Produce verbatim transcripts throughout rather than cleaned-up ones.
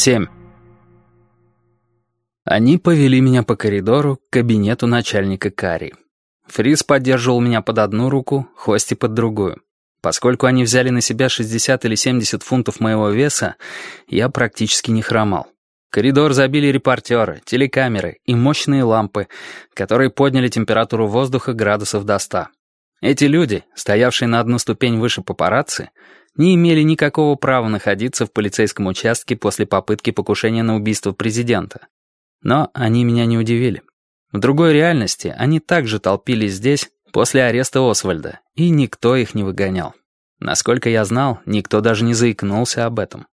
семь. Они повели меня по коридору к кабинету начальника Кари. Фриц поддерживал меня под одну руку, Хости под другую. Поскольку они взяли на себя шестьдесят или семьдесят фунтов моего веса, я практически не хромал. Коридор забили репортеры, телекамеры и мощные лампы, которые подняли температуру воздуха градусов до ста. Эти люди, стоявшие на одну ступень выше папарацци, не имели никакого права находиться в полицейском участке после попытки покушения на убийство президента. Но они меня не удивили. В другой реальности они также толпились здесь после ареста Освальда, и никто их не выгонял. Насколько я знал, никто даже не заикнулся об этом.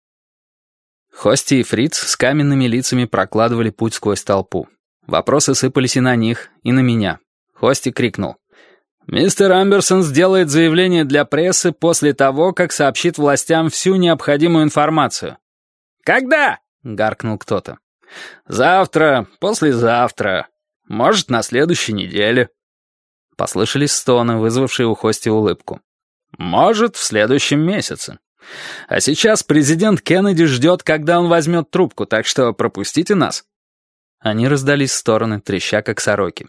Хости и Фриц с каменными лицами прокладывали путь сквозь толпу. Вопросы сыпались и на них, и на меня. Хости крикнул: «Мистер Амберсон сделает заявление для прессы после того, как сообщит властям всю необходимую информацию». «Когда?» — гаркнул кто-то. «Завтра, послезавтра, может, на следующей неделе». Послышались стоны, вызвавшие у Хости улыбку. «Может, в следующем месяце. А сейчас президент Кеннеди ждет, когда он возьмет трубку, так что пропустите нас». Они раздались в стороны, треща как сороки.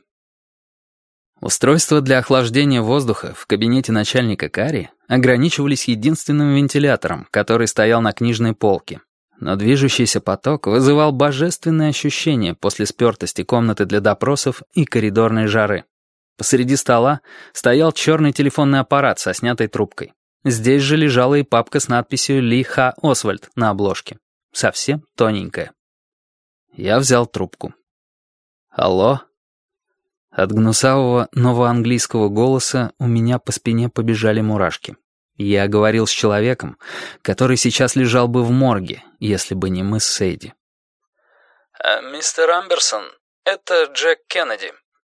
Устройства для охлаждения воздуха в кабинете начальника Кари ограничивались единственным вентилятором, который стоял на книжной полке. Но движущийся поток вызывал божественное ощущение после спертости комнаты для допросов и коридорной жары. Посреди стола стоял черный телефонный аппарат со снятой трубкой. Здесь же лежала и папка с надписью «Ли Ха Освальд» на обложке. Совсем тоненькая. Я взял трубку. «Алло?» От гнусавого новоанглийского голоса у меня по спине побежали мурашки. Я говорил с человеком, который сейчас лежал бы в морге, если бы не мы с Сейди. «Мистер Амберсон, это Джек Кеннеди.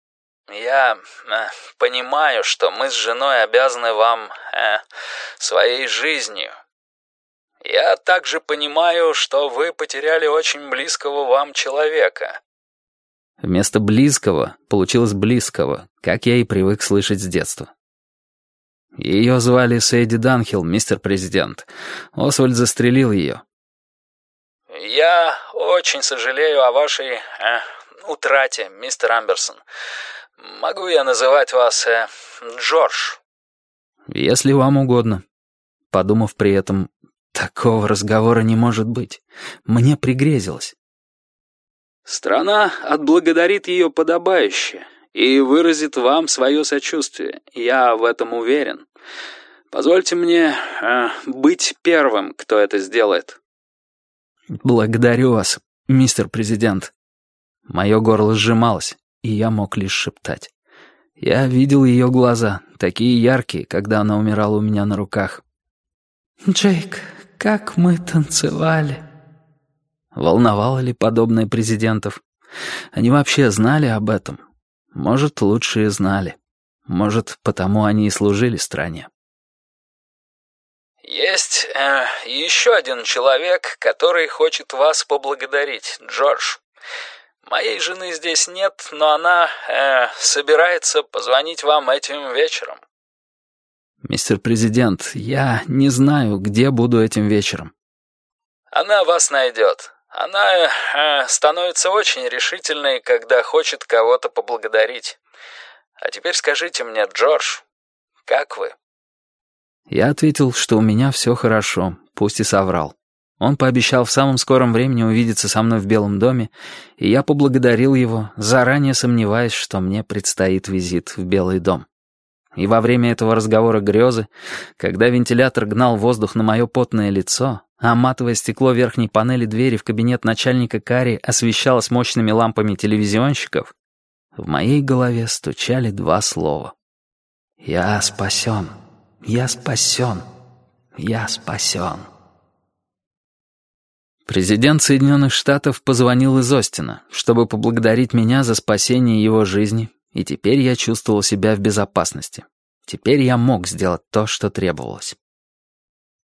Я э, понимаю, что мы с женой обязаны вам э, своей жизнью. Я также понимаю, что вы потеряли очень близкого вам человека». Вместо «близкого» получилось «близкого», как я и привык слышать с детства. Ее звали Сейди Данхилл, мистер президент. Освальд застрелил ее. «Я очень сожалею о вашей э, утрате, мистер Амберсон. Могу я называть вас э, Джордж?» «Если вам угодно». Подумав при этом, такого разговора не может быть. Мне пригрезилось. «Страна отблагодарит ее подобающе и выразит вам свое сочувствие. Я в этом уверен. Позвольте мне э, быть первым, кто это сделает». «Благодарю вас, мистер президент». Мое горло сжималось, и я мог лишь шептать. Я видел ее глаза, такие яркие, когда она умирала у меня на руках. «Джейк, как мы танцевали». Волновало ли подобное президентов? Они вообще знали об этом? Может, лучше и знали. Может, потому они и служили стране. «Есть э, еще один человек, который хочет вас поблагодарить, Джордж. Моей жены здесь нет, но она э, собирается позвонить вам этим вечером». «Мистер президент, я не знаю, где буду этим вечером». «Она вас найдет. Она э, становится очень решительной, когда хочет кого-то поблагодарить. А теперь скажите мне, Джордж, как вы?» Я ответил, что у меня все хорошо, пусть и соврал. Он пообещал в самом скором времени увидеться со мной в Белом доме, и я поблагодарил его, заранее сомневаясь, что мне предстоит визит в Белый дом. И во время этого разговора грезы, когда вентилятор гнал воздух на мое потное лицо, а матовое стекло верхней панели двери в кабинет начальника Кари освещалось мощными лампами телевизионщиков, в моей голове стучали два слова. «Я спасен! Я спасен! Я спасен!» Президент Соединенных Штатов позвонил из Остина, чтобы поблагодарить меня за спасение его жизни, и теперь я чувствовал себя в безопасности. Теперь я мог сделать то, что требовалось.